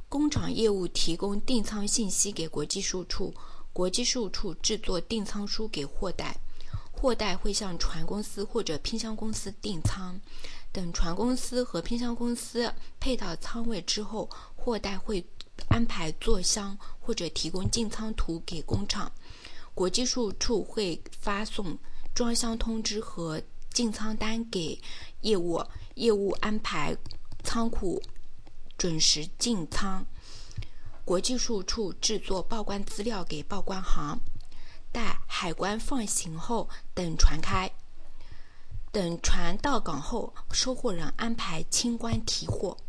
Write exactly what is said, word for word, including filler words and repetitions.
工厂业务提供订仓信息给国际输出，国际输出制作订仓书给货代，货代会向船公司或者拼箱公司订仓，等船公司和拼箱公司配到仓位之后，货代会安排座箱或者提供进仓图给工厂，国际输出会发送装箱通知和进仓单给业务，业务安排仓库准时进仓，国际输出制作报关资料给报关行，待海关放行后等船开，等船到港后，收货人安排清关提货。